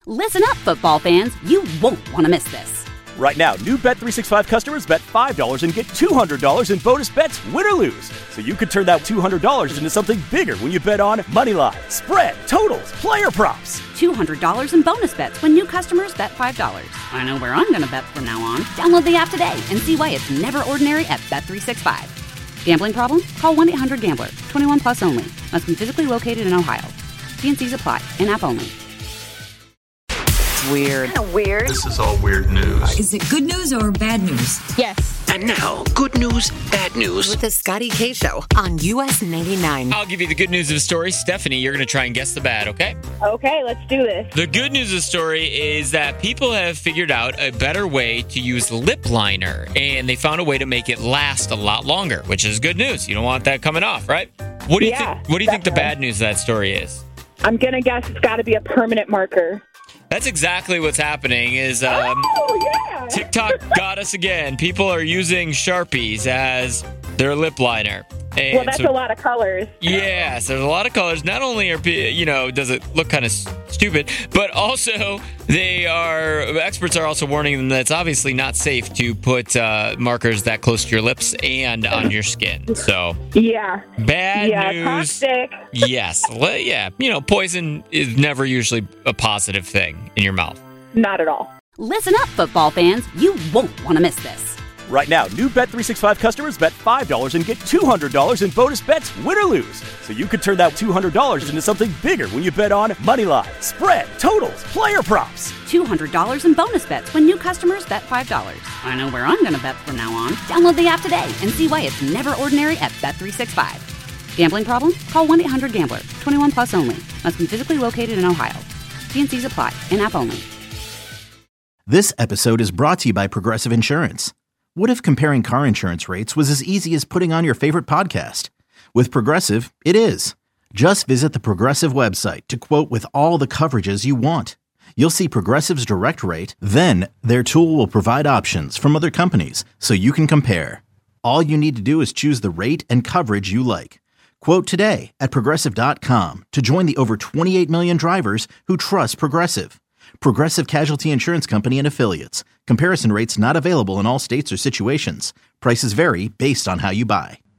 Listen up, football fans. You won't want to miss this. Right now, new Bet365 customers bet $5 and get $200 in bonus bets, win or lose. So you could turn that $200 into something bigger when you bet on Moneyline, spread, totals, player props. $200 in bonus bets when new customers bet $5. I know where I'm going to bet from now on. Download the app today and see why it's never ordinary at Bet365. Gambling problem? Call 1-800-GAMBLER. 21 plus only. Must be physically located in Ohio. T&Cs apply. In-app only. Weird. Kind of weird. This is all weird news. Is it good news or bad news? Yes. And now, good news, bad news. With the Scotty K Show on US 99. I'll give you the good news of the story. Stephanie, you're going to try and guess the bad, okay? Okay, let's do this. The good news of the story is that people have figured out a better way to use lip liner, and they found a way to make it last a lot longer, which is good news. You don't want that coming off, right? What do you think? What do you think the bad news of that story is? I'm going to guess it's got to be a permanent marker. That's exactly what's happening is TikTok got us again. People are using Sharpies as their lip liner. And well, that's a lot of colors. Yes, there's a lot of colors. Not only are, does it look kind of stupid, but also experts are also warning them that it's obviously not safe to put markers that close to your lips and on your skin. So, bad news. Toxic. Yes. Well, yeah, poison is never usually a positive thing in your mouth. Not at all. Listen up, football fans. You won't want to miss this. Right now, new Bet365 customers bet $5 and get $200 in bonus bets, win or lose. So you could turn that $200 into something bigger when you bet on Moneyline, spread, totals, player props. $200 in bonus bets when new customers bet $5. I know where I'm going to bet from now on. Download the app today and see why it's never ordinary at Bet365. Gambling problem? Call 1-800-GAMBLER. 21 plus only. Must be physically located in Ohio. T&Cs apply. In-app only. This episode is brought to you by Progressive Insurance. What if comparing car insurance rates was as easy as putting on your favorite podcast? With Progressive, it is. Just visit the Progressive website to quote with all the coverages you want. You'll see Progressive's direct rate, then their tool will provide options from other companies so you can compare. All you need to do is choose the rate and coverage you like. Quote today at Progressive.com to join the over 28 million drivers who trust Progressive. Progressive Casualty Insurance Company and Affiliates. Comparison rates not available in all states or situations. Prices vary based on how you buy.